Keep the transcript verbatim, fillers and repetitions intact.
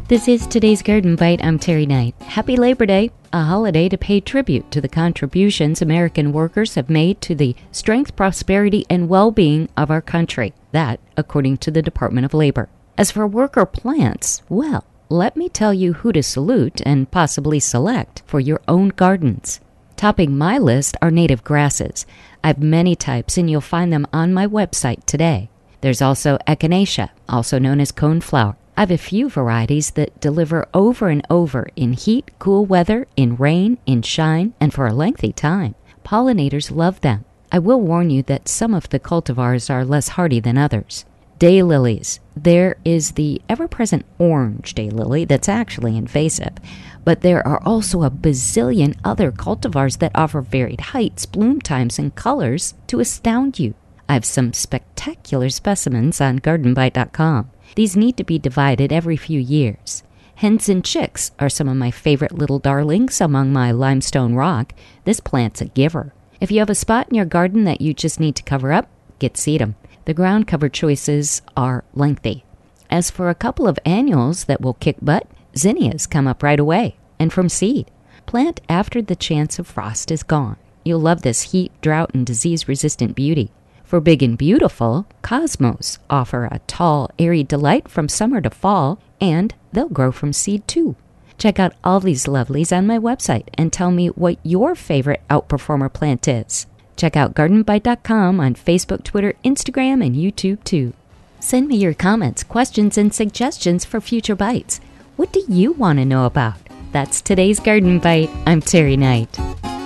This is today's Garden Bite. I'm Terry Knight. Happy Labor Day, a holiday to pay tribute to the contributions American workers have made to the strength, prosperity, and well-being of our country. That, according to the Department of Labor. As for worker plants, well, let me tell you who to salute and possibly select for your own gardens. Topping my list are native grasses. I have many types, and you'll find them on my website today. There's also echinacea, also known as coneflower. I have a few varieties that deliver over and over in heat, cool weather, in rain, in shine, and for a lengthy time. Pollinators love them. I will warn you that some of the cultivars are less hardy than others. Daylilies. There is the ever-present orange daylily that's actually invasive, but there are also a bazillion other cultivars that offer varied heights, bloom times, and colors to astound you. I have some spectacular specimens on garden bite dot com. These need to be divided every few years. Hens and chicks are some of my favorite little darlings among my limestone rock. This plant's a giver. If you have a spot in your garden that you just need to cover up, get sedum. The ground cover choices are lengthy. As for a couple of annuals that will kick butt, zinnias come up right away, and from seed. Plant after the chance of frost is gone. You'll love this heat, drought, and disease-resistant beauty. For big and beautiful, cosmos offer a tall, airy delight from summer to fall, and they'll grow from seed too. Check out all these lovelies on my website and tell me what your favorite outperformer plant is. Check out garden bite dot com on Facebook, Twitter, Instagram, and YouTube too. Send me your comments, questions, and suggestions for future bites. What do you want to know about? That's today's Garden Bite. I'm Terry Knight.